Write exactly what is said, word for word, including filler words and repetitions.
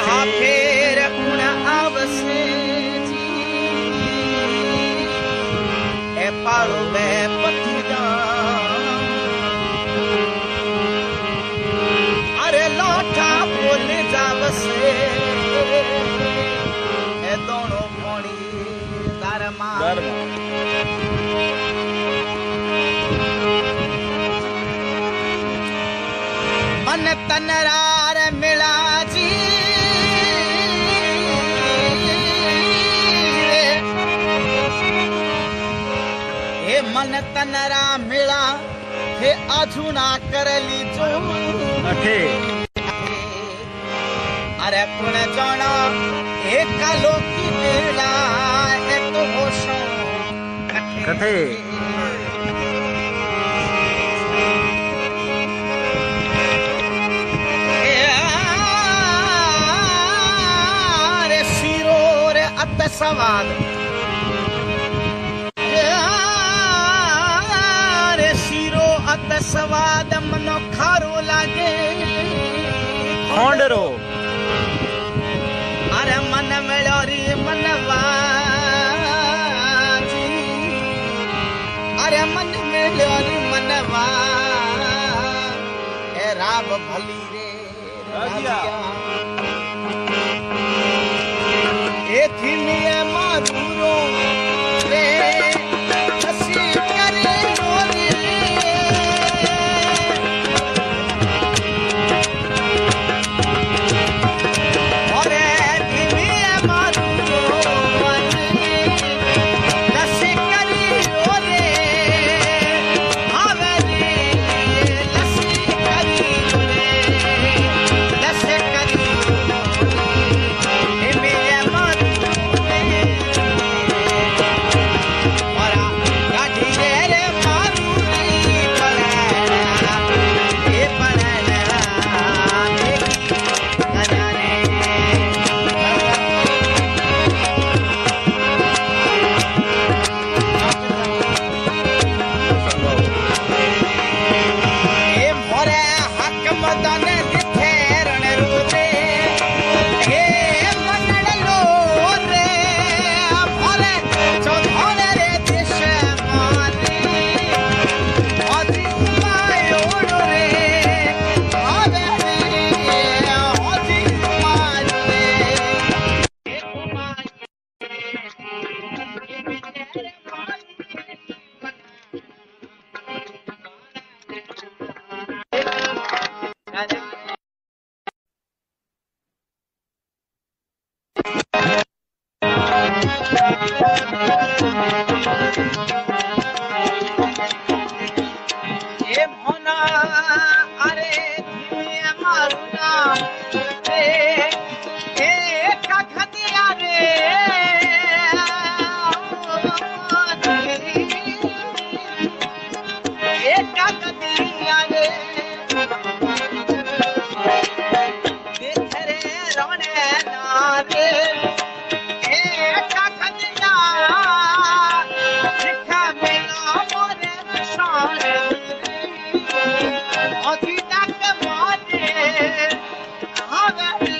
हाँ फेर कुण आवसे जी ए पाड़ो में पथिदा अरे लौटा बोल जावसे ए दोनों कोणी दरमा मन तनरार मिला जी हे मन तनरा मिला हे अजुना करली जो अठे अरे कुण जाना एक कालो की मिला है तो होशो कथे सवाद रे शिरो अत सवाद मनो खारो लागे खोंडरो अरे मन मेलोरी मनवा अरे मन मेलोरी मनवा ए राम भली रे राजिया ए थीमिए मारूरो रे हसी करे रोरी अरे थीमिए मारूरो हसी करे रोरी आवेरी लसी करे रोरी लसी करे थीमिए ये मोना अरे धीमे मारूना रे ए खखदिया रे ए खखदिया रे देख रे रोने ना रे ए खखदिया लिखा मेला मोरे निशान अभी तक माने